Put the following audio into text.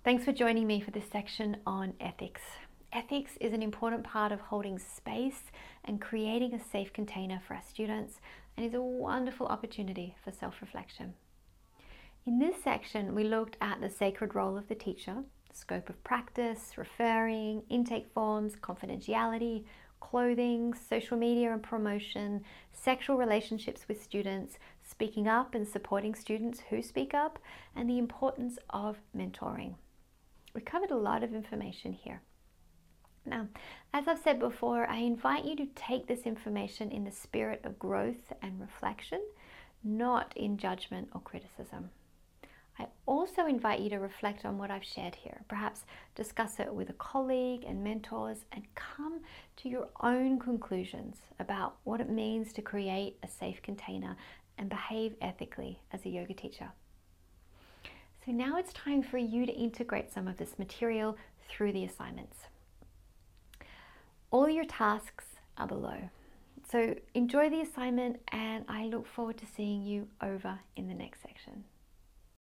Thanks for joining me for this section on ethics. Ethics is an important part of holding space and creating a safe container for our students, and is a wonderful opportunity for self-reflection. In this section, we looked at the sacred role of the teacher, scope of practice, referring, intake forms, confidentiality, clothing, social media and promotion, sexual relationships with students, speaking up and supporting students who speak up, and the importance of mentoring. We covered a lot of information here. Now, as I've said before, I invite you to take this information in the spirit of growth and reflection, not in judgment or criticism. I also invite you to reflect on what I've shared here, perhaps discuss it with a colleague and mentors, and come to your own conclusions about what it means to create a safe container and behave ethically as a yoga teacher. So now it's time for you to integrate some of this material through the assignments. All your tasks are below. So enjoy the assignment, and I look forward to seeing you over in the next section.